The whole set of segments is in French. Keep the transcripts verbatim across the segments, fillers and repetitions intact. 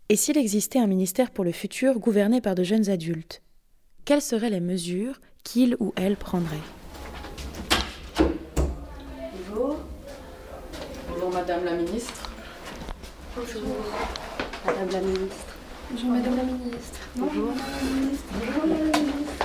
Et s'il existait un ministère pour le futur gouverné par de jeunes adultes, quelles seraient les mesures qu'il ou elle prendrait ? Bonjour. Bonjour Madame la Ministre. Bonjour Madame la Ministre. Bonjour Madame la Ministre. Bonjour. Bonjour Madame la Ministre.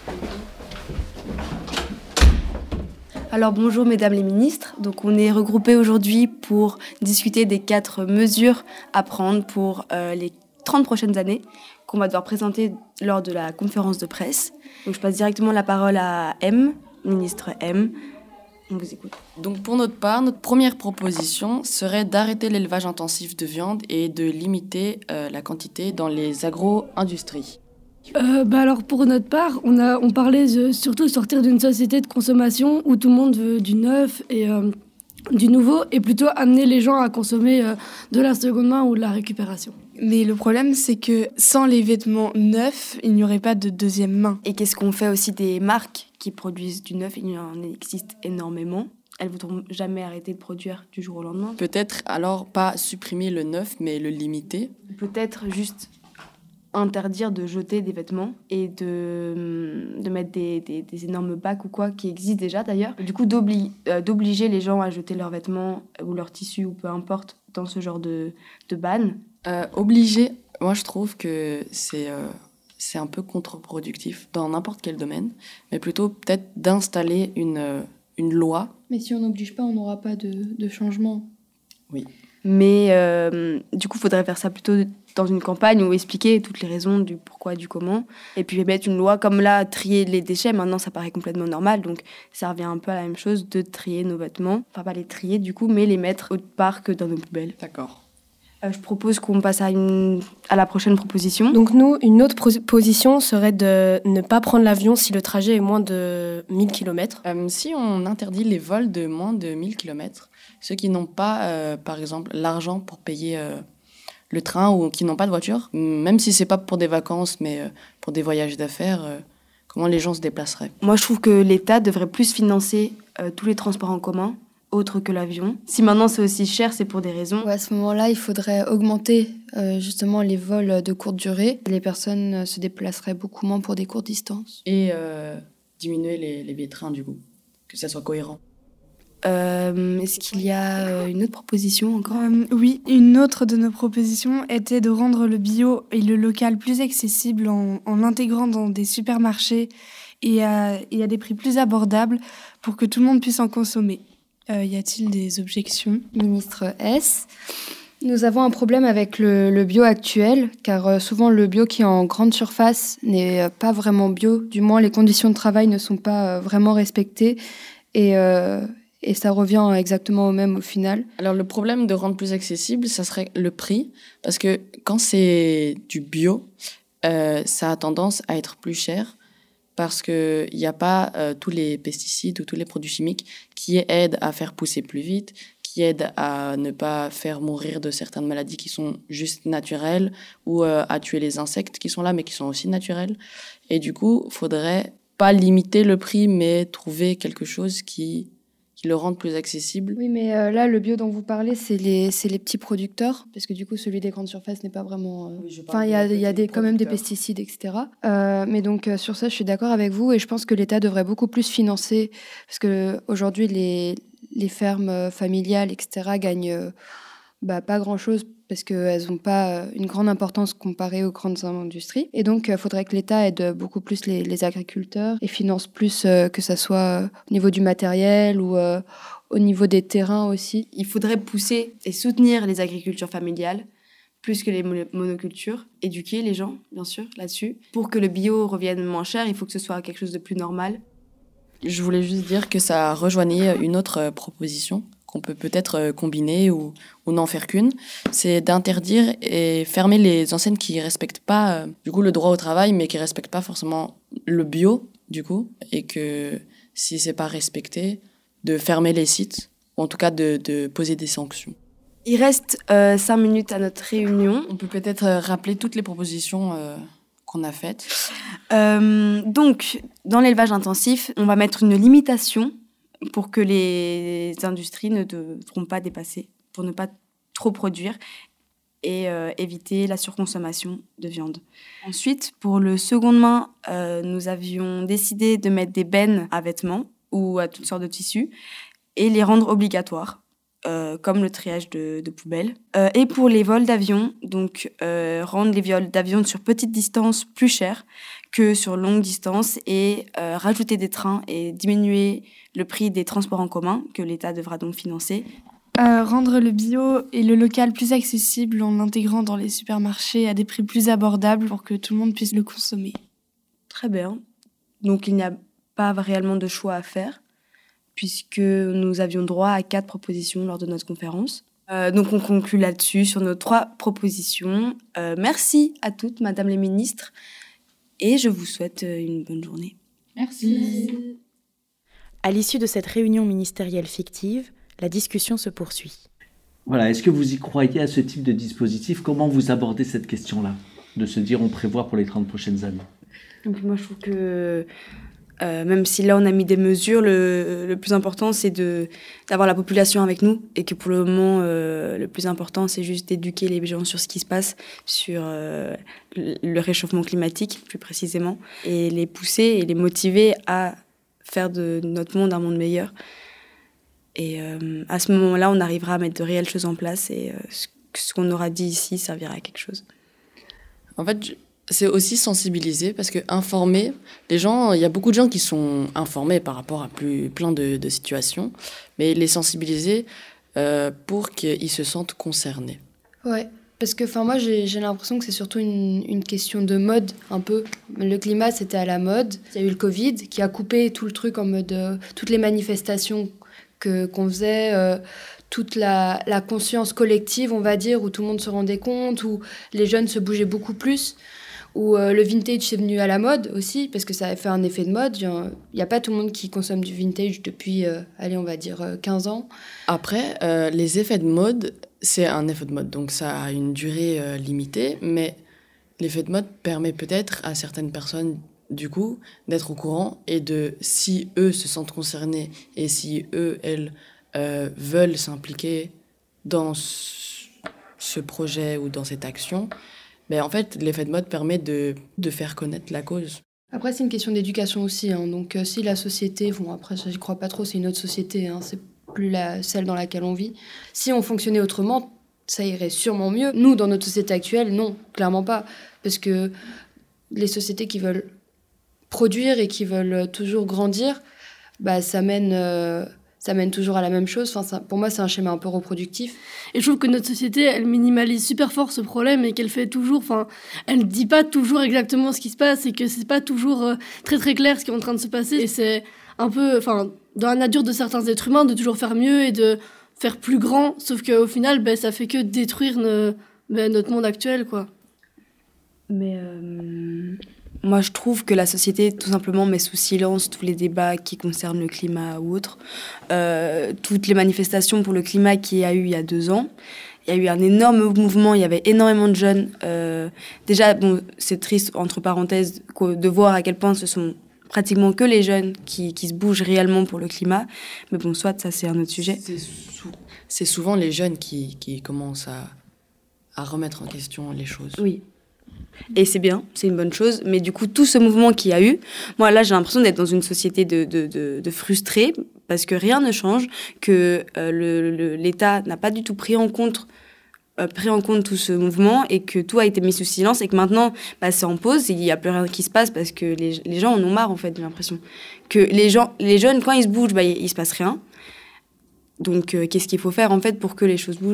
Alors bonjour Mesdames les ministres, donc on est regroupés aujourd'hui pour discuter des quatre mesures à prendre pour euh, les trente prochaines années qu'on va devoir présenter lors de la conférence de presse. Donc je passe directement la parole à M, ministre M. On vous écoute. Donc pour notre part, notre première proposition serait d'arrêter l'élevage intensif de viande et de limiter euh, la quantité dans les agro-industries. Euh, bah alors pour notre part, on, a, on parlait de surtout sortir d'une société de consommation où tout le monde veut du neuf et euh, du nouveau et plutôt amener les gens à consommer euh, de la seconde main ou de la récupération. Mais le problème, c'est que sans les vêtements neufs, il n'y aurait pas de deuxième main. Et qu'est-ce qu'on fait aussi des marques qui produisent du neuf ? Il y en existe énormément. Elles ne voudront jamais arrêter de produire du jour au lendemain. Peut-être alors pas supprimer le neuf, mais le limiter. Peut-être juste interdire de jeter des vêtements et de, de mettre des, des, des énormes bacs ou quoi, qui existent déjà d'ailleurs. Du coup, d'obli- euh, d'obliger les gens à jeter leurs vêtements ou leurs tissus ou peu importe dans ce genre de, de ban. Euh, obliger, moi je trouve que c'est, euh, c'est un peu contre-productif dans n'importe quel domaine, mais plutôt peut-être d'installer une, euh, une loi. Mais si on n'oblige pas, on n'aura pas de, de changement. Oui. Mais euh, du coup, il faudrait faire ça plutôt dans une campagne où expliquer toutes les raisons du pourquoi, du comment. Et puis mettre une loi comme là, trier les déchets. Maintenant, ça paraît complètement normal. Donc, ça revient un peu à la même chose de trier nos vêtements. Enfin, pas les trier du coup, mais les mettre autre part que dans nos poubelles. D'accord. Euh, je propose qu'on passe à, une, à la prochaine proposition. Donc nous, une autre proposition serait de ne pas prendre l'avion si le trajet est moins de mille kilomètres. Euh, si on interdit les vols de moins de mille kilomètres, ceux qui n'ont pas, euh, par exemple, l'argent pour payer euh, le train ou qui n'ont pas de voiture, même si c'est pas pour des vacances, mais euh, pour des voyages d'affaires, euh, comment les gens se déplaceraient ? Moi, je trouve que l'État devrait plus financer euh, tous les transports en commun, autre que l'avion. Si maintenant c'est aussi cher, c'est pour des raisons. Ouais, à ce moment-là, il faudrait augmenter euh, justement les vols de courte durée. Les personnes euh, se déplaceraient beaucoup moins pour des courtes distances. Et euh, diminuer les, les billets de train, du coup, que ça soit cohérent. Euh, est-ce qu'il y a euh, une autre proposition encore ? Euh, oui, une autre de nos propositions était de rendre le bio et le local plus accessible en, en l'intégrant dans des supermarchés et à, et à des prix plus abordables pour que tout le monde puisse en consommer. Euh, y a-t-il des objections ? Ministre S, nous avons un problème avec le, le bio actuel, car euh, souvent le bio qui est en grande surface n'est euh, pas vraiment bio. Du moins, les conditions de travail ne sont pas euh, vraiment respectées et, euh, et ça revient exactement au même au final. Alors le problème de rendre plus accessible, ça serait le prix, parce que quand c'est du bio, euh, ça a tendance à être plus cher, parce qu'il n'y a pas euh, tous les pesticides ou tous les produits chimiques qui aident à faire pousser plus vite, qui aident à ne pas faire mourir de certaines maladies qui sont juste naturelles, ou euh, à tuer les insectes qui sont là, mais qui sont aussi naturels. Et du coup, il ne faudrait pas limiter le prix, mais trouver quelque chose qui, qui le rende plus accessible. Oui, mais euh, là, le bio dont vous parlez, c'est les, c'est les petits producteurs, parce que du coup, celui des grandes surfaces n'est pas vraiment... Euh... Oui, Enfin, il y a, y a des, quand même des pesticides, et cetera. Euh, mais donc, euh, sur ça, je suis d'accord avec vous, et je pense que l'État devrait beaucoup plus financer, parce qu'aujourd'hui, les, les fermes familiales, et cetera, gagnent euh, bah, pas grand-chose, parce qu'elles n'ont pas une grande importance comparée aux grandes industries. Et donc, il faudrait que l'État aide beaucoup plus les, les agriculteurs et finance plus, euh, que ça soit au niveau du matériel ou euh, au niveau des terrains aussi. Il faudrait pousser et soutenir les agricultures familiales, plus que les monocultures. Éduquer les gens, bien sûr, là-dessus. Pour que le bio revienne moins cher, il faut que ce soit quelque chose de plus normal. Je voulais juste dire que ça rejoignait une autre proposition qu'on peut peut-être combiner ou, ou n'en faire qu'une, c'est d'interdire et fermer les enseignes qui ne respectent pas euh, du coup, le droit au travail, mais qui ne respectent pas forcément le bio, du coup, et que si ce n'est pas respecté, de fermer les sites, ou en tout cas de, de poser des sanctions. Il reste euh, cinq minutes à notre réunion. On peut peut-être rappeler toutes les propositions euh, qu'on a faites. Euh, donc, dans l'élevage intensif, on va mettre une limitation pour que les industries ne devront pas dépasser, pour ne pas trop produire. et euh, éviter la surconsommation de viande. Ensuite, pour le seconde main, euh, nous avions décidé de mettre des bennes à vêtements ou à toutes sortes de tissus et les rendre obligatoires. Euh, comme le triage de, de poubelles. Euh, et pour les vols d'avion, donc euh, rendre les vols d'avion sur petite distance plus chers que sur longue distance et euh, rajouter des trains et diminuer le prix des transports en commun que l'État devra donc financer. Euh, rendre le bio et le local plus accessible en l'intégrant dans les supermarchés à des prix plus abordables pour que tout le monde puisse le consommer. Très bien. Donc il n'y a pas réellement de choix à faire, puisque nous avions droit à quatre propositions lors de notre conférence. Euh, donc on conclut là-dessus sur nos trois propositions. Euh, merci à toutes, Madame les ministres, et je vous souhaite une bonne journée. Merci. À l'issue de cette réunion ministérielle fictive, la discussion se poursuit. Voilà, est-ce que vous y croyez à ce type de dispositif ? Comment vous abordez cette question-là ? De se dire on prévoit pour les trente prochaines années. Donc moi je trouve que... Euh, même si là on a mis des mesures, le, le plus important c'est de, d'avoir la population avec nous et que pour le moment euh, le plus important c'est juste d'éduquer les gens sur ce qui se passe, sur euh, le réchauffement climatique plus précisément, et les pousser et les motiver à faire de notre monde un monde meilleur. Et euh, à ce moment-là on arrivera à mettre de réelles choses en place et euh, ce, ce qu'on aura dit ici servira à quelque chose. En fait, je... c'est aussi sensibiliser, parce que informer les gens, il y a beaucoup de gens qui sont informés par rapport à plus, plein de, de situations, mais les sensibiliser euh, pour qu'ils se sentent concernés. Ouais, parce que moi j'ai, j'ai l'impression que c'est surtout une, une question de mode, un peu. Le climat, c'était à la mode. Il y a eu le Covid qui a coupé tout le truc en mode... Euh, toutes les manifestations que, qu'on faisait... Euh, toute la, la conscience collective, on va dire, où tout le monde se rendait compte, où les jeunes se bougeaient beaucoup plus, où euh, le vintage est venu à la mode aussi, parce que ça a fait un effet de mode. Il n'y a pas tout le monde qui consomme du vintage depuis, euh, allez, on va dire, euh, quinze ans. Après, euh, les effets de mode, c'est un effet de mode, donc ça a une durée euh, limitée, mais l'effet de mode permet peut-être à certaines personnes, du coup, d'être au courant, et de, si eux se sentent concernés, et si eux, elles, euh, veulent s'impliquer dans ce projet ou dans cette action, mais en fait, l'effet de mode permet de, de faire connaître la cause. Après, c'est une question d'éducation aussi. Hein. Donc, euh, si la société... Bon, après, ça, je crois pas trop, c'est une autre société. Hein. C'est plus la, celle dans laquelle on vit. Si on fonctionnait autrement, ça irait sûrement mieux. Nous, dans notre société actuelle, non, clairement pas. Parce que les sociétés qui veulent produire et qui veulent toujours grandir, bah, ça mène... Euh, ça mène toujours à la même chose. Enfin, ça, pour moi, c'est un schéma un peu reproductif. Et je trouve que notre société, elle minimalise super fort ce problème et qu'elle fait toujours... Enfin, elle dit pas toujours exactement ce qui se passe et que c'est pas toujours euh, très très clair ce qui est en train de se passer. Et c'est un peu... Enfin, dans la nature de certains êtres humains, de toujours faire mieux et de faire plus grand. Sauf qu'au final, ben, ça fait que détruire ne, ben, notre monde actuel, quoi. Mais... Euh... Moi, je trouve que la société, tout simplement, met sous silence tous les débats qui concernent le climat ou autre. Euh, toutes les manifestations pour le climat qu'il y a eu il y a deux ans. Il y a eu un énorme mouvement, il y avait énormément de jeunes. Euh, déjà, bon, c'est triste, entre parenthèses, de voir à quel point ce sont pratiquement que les jeunes qui, qui se bougent réellement pour le climat. Mais bon, soit, ça, c'est un autre sujet. C'est, sou- c'est souvent les jeunes qui, qui commencent à, à remettre en question les choses. Oui. Et c'est bien, c'est une bonne chose. Mais du coup, tout ce mouvement qu'il y a eu, moi, là, j'ai l'impression d'être dans une société de, de, de, de frustrés parce que rien ne change, que euh, le, le, l'État n'a pas du tout pris en compte, euh, pris en compte tout ce mouvement et que tout a été mis sous silence et que maintenant, bah, c'est en pause, il n'y a plus rien qui se passe parce que les, les gens en ont marre, en fait, j'ai l'impression. Que les, gens, les jeunes, quand ils se bougent, bah, il ne se passe rien. Donc, euh, qu'est-ce qu'il faut faire, en fait, pour que les choses bougent ?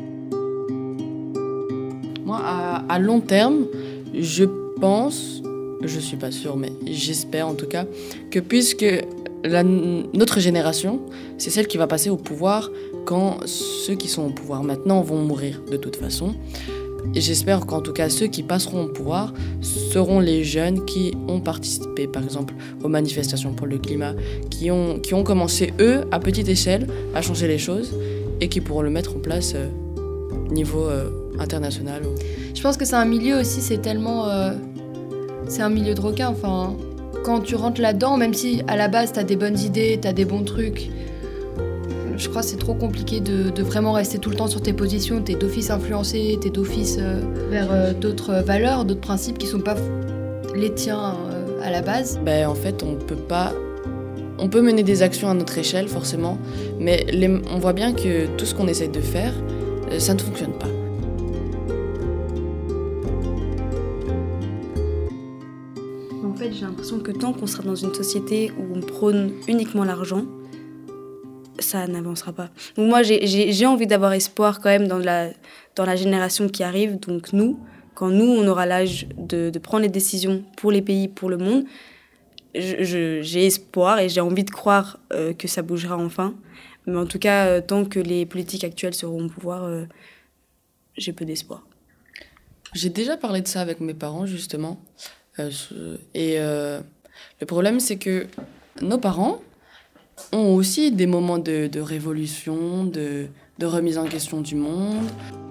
Moi, à, à long terme, je pense, je suis pas sûre, mais j'espère en tout cas, que puisque la, notre génération, c'est celle qui va passer au pouvoir quand ceux qui sont au pouvoir maintenant vont mourir de toute façon. Et j'espère qu'en tout cas, ceux qui passeront au pouvoir seront les jeunes qui ont participé, par exemple, aux manifestations pour le climat, qui ont, qui ont commencé, eux, à petite échelle, à changer les choses et qui pourront le mettre en place euh, niveau... Euh, international. Je pense que c'est un milieu aussi, c'est tellement... Euh, c'est un milieu de requins. Enfin, quand tu rentres là-dedans, même si à la base t'as des bonnes idées, t'as des bons trucs, je crois que c'est trop compliqué de, de vraiment rester tout le temps sur tes positions. T'es d'office influencé, t'es d'office euh, vers euh, d'autres valeurs, d'autres principes qui sont pas les tiens euh, à la base. Ben, en fait, on peut pas... On peut mener des actions à notre échelle, forcément, mais les... on voit bien que tout ce qu'on essaie de faire, euh, ça ne fonctionne pas. En fait, j'ai l'impression que tant qu'on sera dans une société où on prône uniquement l'argent, ça n'avancera pas. Donc moi, j'ai, j'ai, j'ai envie d'avoir espoir quand même dans la, dans la génération qui arrive, donc nous, quand nous, on aura l'âge de, de prendre les décisions pour les pays, pour le monde, je, je, j'ai espoir et j'ai envie de croire euh, que ça bougera enfin. Mais en tout cas, euh, tant que les politiques actuelles seront au pouvoir, euh, j'ai peu d'espoir. J'ai déjà parlé de ça avec mes parents, justement. Euh, et euh, le problème, c'est que nos parents ont aussi des moments de, de révolution, de, de remise en question du monde.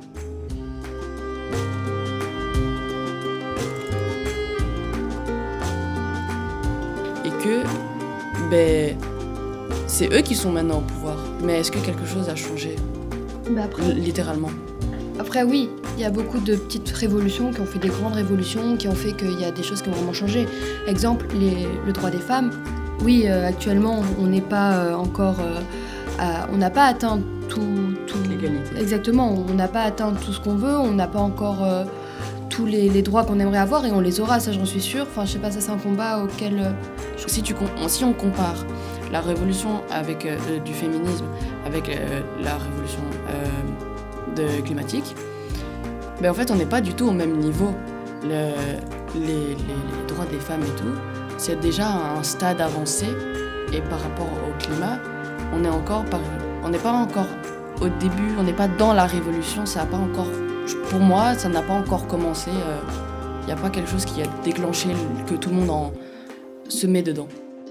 Et que ben, c'est eux qui sont maintenant au pouvoir. Mais est-ce que quelque chose a changé ? Bah après, L- littéralement. Après oui, il y a beaucoup de petites révolutions qui ont fait des grandes révolutions, qui ont fait qu'il y a des choses qui ont vraiment changé. Exemple, les, le droit des femmes. Oui, euh, actuellement, on n'est pas euh, encore... Euh, à, on n'a pas atteint tout... tout L'égalité. Exactement, on n'a pas atteint tout ce qu'on veut, on n'a pas encore euh, tous les, les droits qu'on aimerait avoir et on les aura, ça j'en suis sûre. Enfin, je sais pas, ça c'est un combat auquel... Euh, Si, tu, si on compare la révolution avec, euh, du féminisme avec euh, la révolution euh, de climatique, ben en fait on n'est pas du tout au même niveau. Le, les, les, les droits des femmes et tout, c'est déjà un stade avancé et par rapport au climat, on est encore par, on n'est pas encore au début, on n'est pas dans la révolution, ça a pas encore, pour moi ça n'a pas encore commencé. Il n'y a pas quelque chose qui a déclenché que tout le monde en, se met dedans.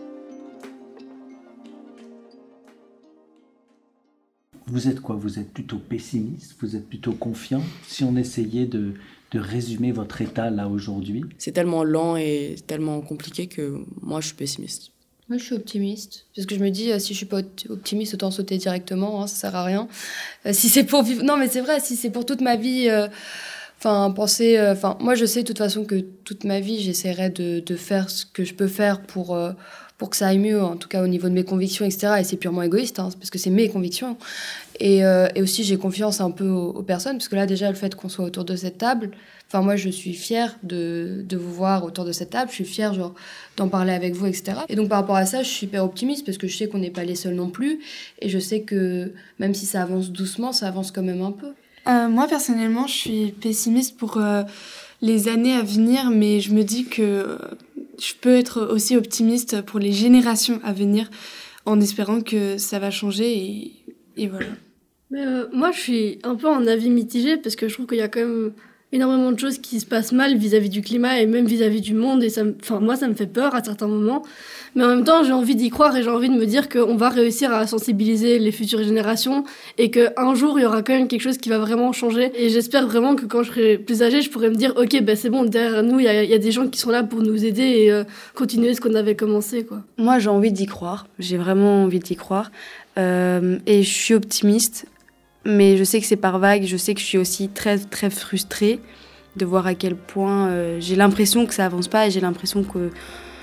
Vous êtes quoi ? Vous êtes plutôt pessimiste ? Vous êtes plutôt confiant ? Si on essayait de, de résumer votre état là aujourd'hui. C'est tellement lent et tellement compliqué que moi je suis pessimiste. Moi je suis optimiste, parce que je me dis, euh, si je suis pas optimiste, autant sauter directement, hein, ça sert à rien. Euh, si c'est pour vivre... Non mais c'est vrai, si c'est pour toute ma vie... Euh... Enfin, penser... Enfin, euh, moi, je sais de toute façon que toute ma vie, j'essaierai de, de faire ce que je peux faire pour, euh, pour que ça aille mieux, en tout cas au niveau de mes convictions, et cetera. Et c'est purement égoïste, hein, parce que c'est mes convictions. Et, euh, et aussi, j'ai confiance un peu aux, aux personnes, parce que là, déjà, le fait qu'on soit autour de cette table... Enfin, moi, je suis fière de, de vous voir autour de cette table. Je suis fière, genre, d'en parler avec vous, et cetera. Et donc, par rapport à ça, je suis hyper optimiste, parce que je sais qu'on n'est pas les seuls non plus. Et je sais que, même si ça avance doucement, ça avance quand même un peu. Euh, moi, personnellement, je suis pessimiste pour euh, les années à venir, mais je me dis que euh, je peux être aussi optimiste pour les générations à venir, en espérant que ça va changer, et, et voilà. Mais euh, moi, je suis un peu en avis mitigé, parce que je trouve qu'il y a quand même énormément de choses qui se passent mal vis-à-vis du climat et même vis-à-vis du monde. Et ça me, enfin, moi, ça me fait peur à certains moments. Mais en même temps, j'ai envie d'y croire et j'ai envie de me dire qu'on va réussir à sensibiliser les futures générations et qu'un jour, il y aura quand même quelque chose qui va vraiment changer. Et j'espère vraiment que quand je serai plus âgée, je pourrai me dire « Ok, ben c'est bon, derrière nous, il y a, y a des gens qui sont là pour nous aider et euh, continuer ce qu'on avait commencé. » quoi. Moi, j'ai envie d'y croire. J'ai vraiment envie d'y croire. Euh, et je suis optimiste. Mais je sais que c'est par vague, je sais que je suis aussi très, très frustrée de voir à quel point euh, j'ai l'impression que ça avance pas et j'ai l'impression que,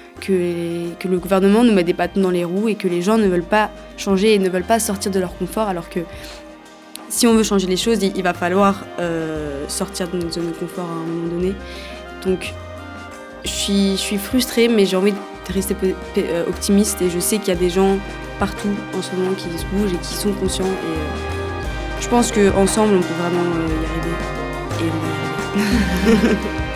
que, que le gouvernement nous met des bâtons dans les roues et que les gens ne veulent pas changer et ne veulent pas sortir de leur confort, alors que si on veut changer les choses, il, il va falloir euh, sortir de notre zone de confort à un moment donné. Donc je suis, je suis frustrée, mais j'ai envie de rester optimiste et je sais qu'il y a des gens partout en ce moment qui se bougent et qui sont conscients et euh, je pense qu'ensemble, on peut vraiment y arriver. Et on va y arriver.